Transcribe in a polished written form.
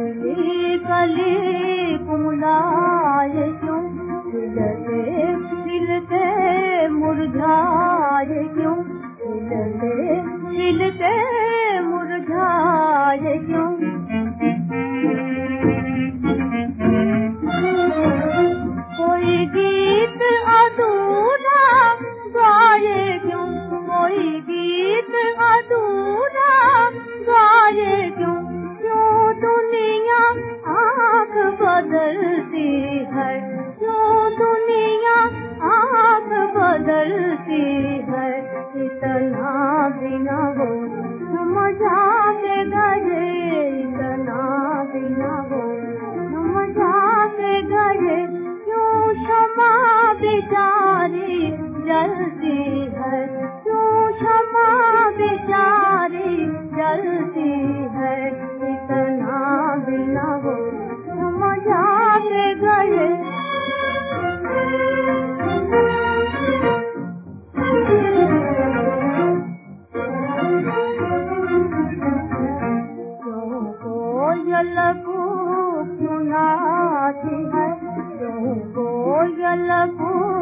कली कली कुमलाए क्यों, खिलते खिलते मुरझाए क्यों, खिलते खिलते मुरझाए क्यों। कोई गीत अधूरा गाए क्यों, कोई गीत अधूरा गाए क्यों। क्यों दुनिया आँख बदलती है, क्यों दुनिया आँख बदलती है। इतना बिना वो मजा के गए, इतना बिना वो मजा के गए। क्यों क्षमा बेचारी जलती है, क्यों क्षमा बेचारी जलती है। इतना बिना वो मजा के गए। क्यों कोयल कूक सुनाती है, क्यों कोयल कूक